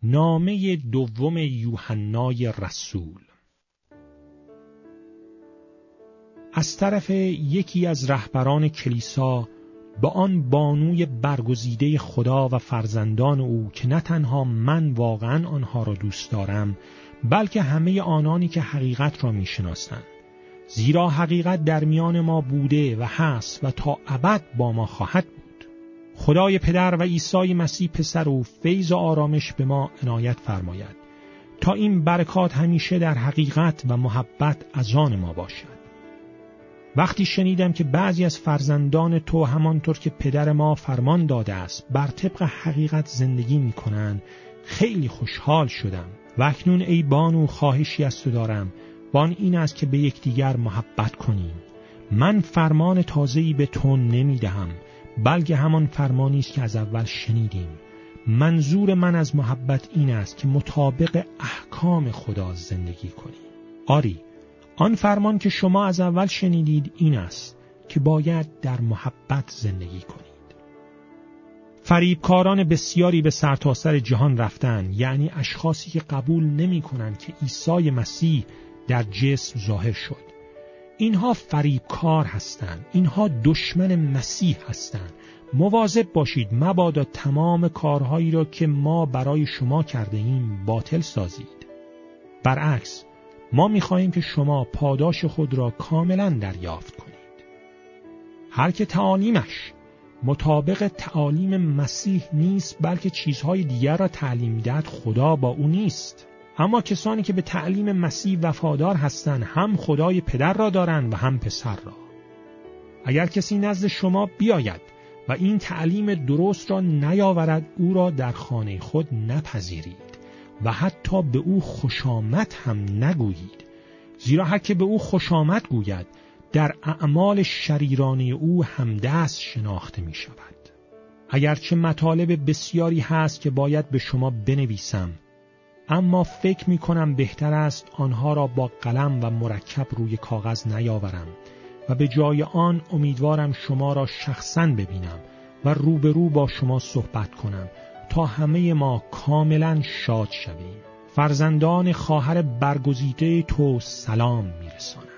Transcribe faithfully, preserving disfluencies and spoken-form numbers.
نامه دوم یوحنای رسول. از طرف یکی از رهبران کلیسا با آن بانوی برگزیده خدا و فرزندان او که نه تنها من واقعا آنها را دوست دارم، بلکه همه آنانی که حقیقت را میشناسند، زیرا حقیقت در میان ما بوده و هست و تا ابد با ما خواهد بود. خدای پدر و عیسی مسیح پسر او فیض و آرامش به ما عنایت فرماید تا این برکات همیشه در حقیقت و محبت از آن ما باشد. وقتی شنیدم که بعضی از فرزندان تو همانطور که پدر ما فرمان داده است بر طبق حقیقت زندگی می کنند، خیلی خوشحال شدم. و اکنون ای بانو خواهشی از تو دارم، و آن این است که به یکدیگر محبت کنیم. من فرمان تازه‌ای به تو نمی دهم، بلکه همان فرمانی است که از اول شنیدیم. منظور من از محبت این است که مطابق احکام خدا زندگی کنیم. آری، آن فرمان که شما از اول شنیدید این است که باید در محبت زندگی کنید. فریبکاران بسیاری به سرتاسر جهان رفتن، یعنی اشخاصی که قبول نمی کنند که عیسی مسیح در جسم ظاهر شد. اینها فریبکار هستند، اینها دشمن مسیح هستند. مواظب باشید مبادا تمام کارهایی را که ما برای شما کرده ایم باطل سازید. برعکس، ما می‌خواهیم که شما پاداش خود را کاملاً دریافت کنید. هر که تعالیمش مطابق تعالیم مسیح نیست بلکه چیزهای دیگر را تعلیم می‌دهد، خدا با او نیست. اما کسانی که به تعلیم مسیح وفادار هستند هم خدای پدر را دارند و هم پسر را. اگر کسی نزد شما بیاید و این تعلیم درست را نیاورد، او را در خانه خود نپذیرید و حتی به او خوشامد هم نگویید، زیرا هر که به او خوشامد گوید در اعمال شریرانه او همدست شناخته می شود. اگرچه مطالب بسیاری هست که باید به شما بنویسم، اما فکر می کنم بهتر است آنها را با قلم و مرکب روی کاغذ نیاورم و به جای آن امیدوارم شما را شخصاً ببینم و روبرو با شما صحبت کنم تا همه ما کاملاً شاد شویم. فرزندان خواهر برگزیده تو سلام می‌رسانم.